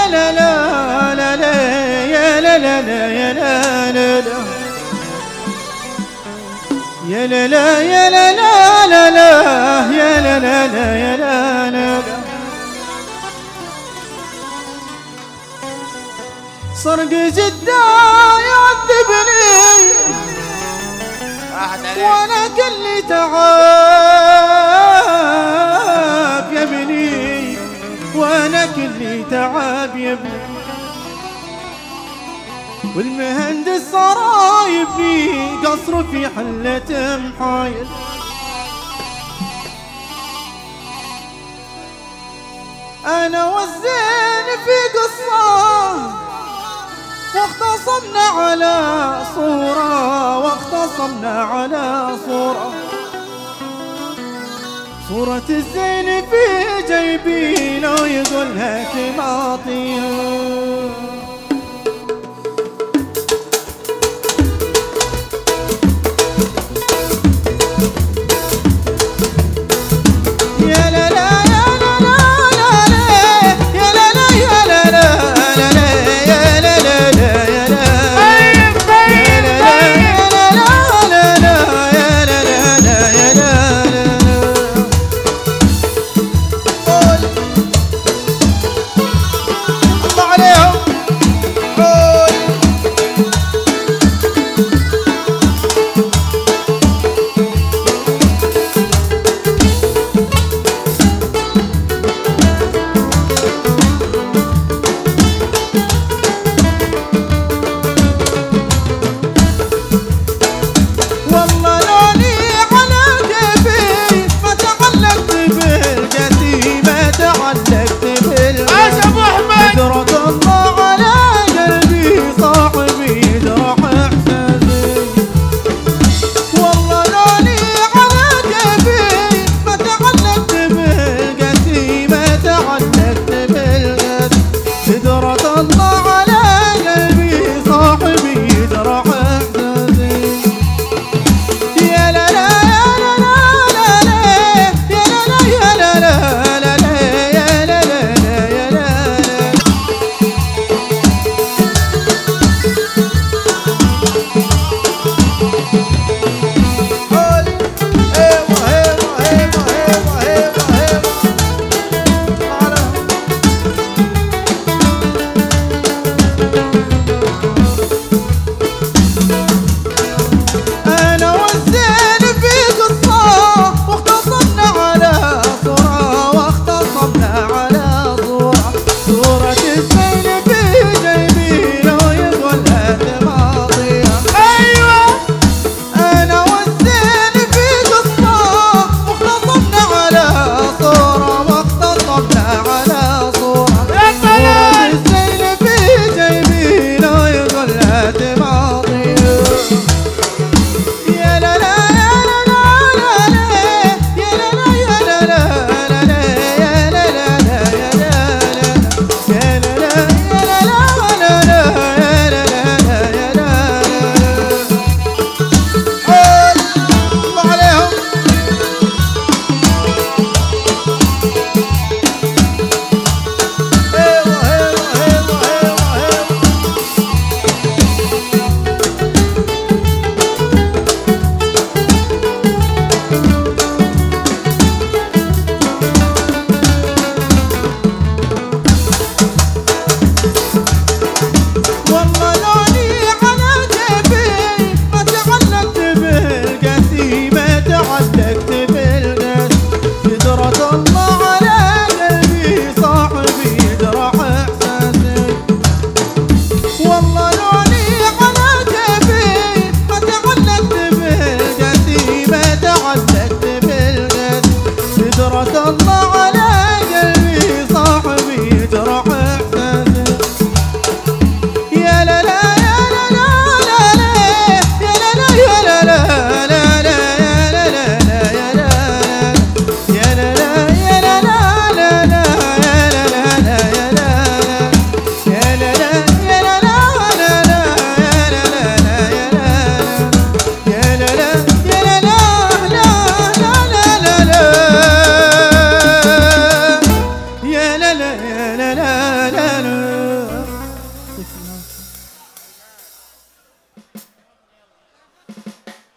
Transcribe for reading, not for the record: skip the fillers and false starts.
لا لا لا لا يا لا لا لا يا لا لا لا يا لا لا يا لا لا لا لا يا لا لا لا يا لا لا لا. صرق جدا يعذبني وانا كلي تعب يا ابني، وانا كلي تعب يا ابني، والمهندس صار يبني قصر في حلة محايل. انا والزين في قصة واختصمنا على صورة، واختصمنا على صورة، صورة الزين في جيبي لو يقولها تماطيل.